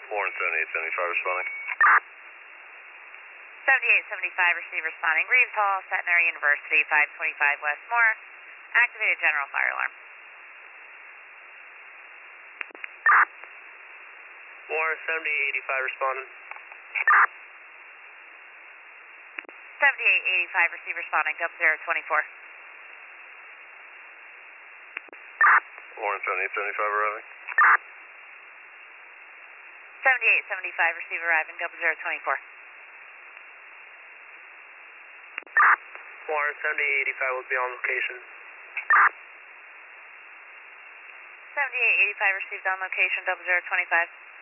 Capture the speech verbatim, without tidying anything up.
Warren seventy-eight seventy-five responding. seventy-eight seventy-five, receive responding. Reeves Hall, Centenary University, five twenty-five Westmore. Activated general fire alarm. Warren seventy-eight eighty-five responding. seventy-eight eighty-five, receive responding. Double zero twenty-four. Warren seventy-eight seventy-five arriving. seventy-eight seventy-five, receive arriving. Double zero twenty-four. Warren seventy-eight eighty-five will be on location. seventy-eight eighty-five, received on location. Double zero twenty-five.